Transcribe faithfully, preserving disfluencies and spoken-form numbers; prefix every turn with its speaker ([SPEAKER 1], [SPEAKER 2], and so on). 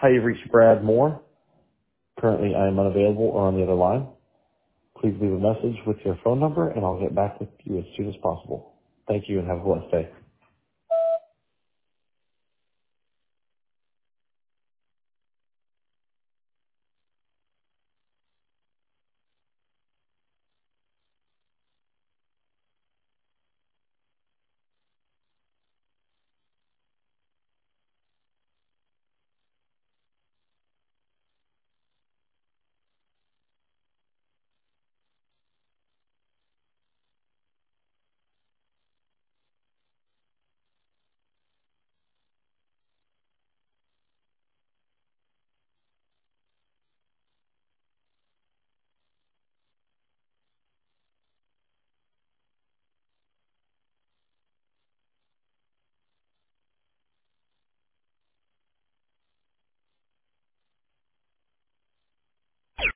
[SPEAKER 1] Hi, you've reached Brad Moore. Currently, I am unavailable or on the other line. Please leave a message with your phone number, and I'll get back with you as soon as possible. Thank you, and have a blessed day.